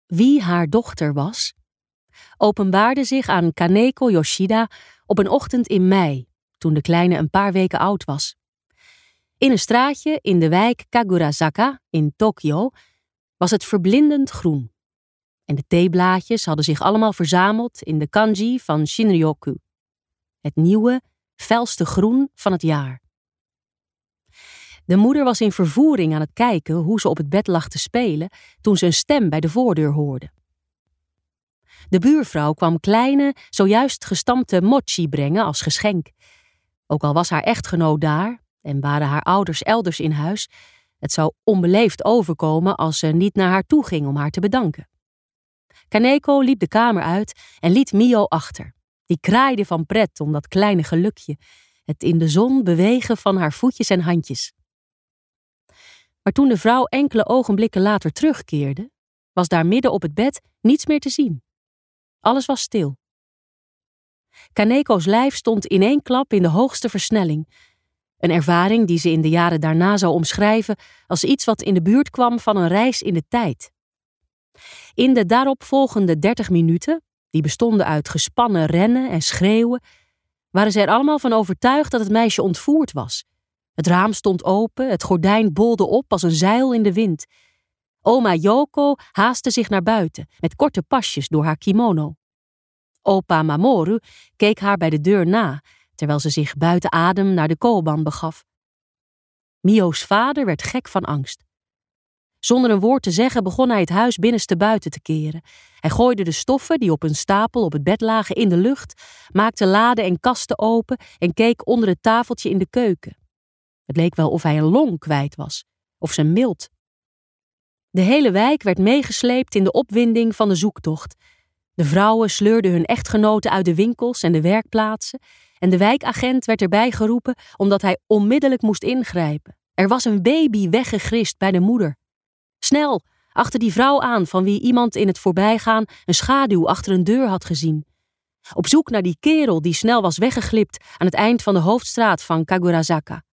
wie haar dochter was, openbaarde zich aan Kaneko Yoshida op een ochtend in mei, toen de kleine een paar weken oud was. In een straatje in de wijk Kagurazaka in Tokio was het verblindend groen. En de theeblaadjes hadden zich allemaal verzameld in de kanji van Shinryoku. Het nieuwe, felste groen van het jaar. De moeder was in vervoering aan het kijken hoe ze op het bed lag te spelen toen ze een stem bij de voordeur hoorde. De buurvrouw kwam kleine, zojuist gestampte mochi brengen als geschenk. Ook al was haar echtgenoot daar en waren haar ouders elders in huis, het zou onbeleefd overkomen als ze niet naar haar toe ging om haar te bedanken. Kaneko liep de kamer uit en liet Mio achter. Die kraaide van pret om dat kleine gelukje, het in de zon bewegen van haar voetjes en handjes. Maar toen de vrouw enkele ogenblikken later terugkeerde, was daar midden op het bed niets meer te zien. Alles was stil. Kaneko's lijf stond in één klap in de hoogste versnelling. Een ervaring die ze in de jaren daarna zou omschrijven als iets wat in de buurt kwam van een reis in de tijd. In de daaropvolgende 30 minuten, die bestonden uit gespannen rennen en schreeuwen, waren ze er allemaal van overtuigd dat het meisje ontvoerd was. Het raam stond open, het gordijn bolde op als een zeil in de wind. Oma Yoko haastte zich naar buiten, met korte pasjes door haar kimono. Opa Mamoru keek haar bij de deur na, terwijl ze zich buiten adem naar de koelban begaf. Mio's vader werd gek van angst. Zonder een woord te zeggen begon hij het huis binnenstebuiten te keren. Hij gooide de stoffen die op een stapel op het bed lagen in de lucht, maakte laden en kasten open en keek onder het tafeltje in de keuken. Het leek wel of hij een long kwijt was, of zijn milt. De hele wijk werd meegesleept in de opwinding van de zoektocht. De vrouwen sleurden hun echtgenoten uit de winkels en de werkplaatsen en de wijkagent werd erbij geroepen omdat hij onmiddellijk moest ingrijpen. Er was een baby weggegrist bij de moeder. Snel, achter die vrouw aan van wie iemand in het voorbijgaan een schaduw achter een deur had gezien. Op zoek naar die kerel die snel was weggeglipt aan het eind van de hoofdstraat van Kagurazaka.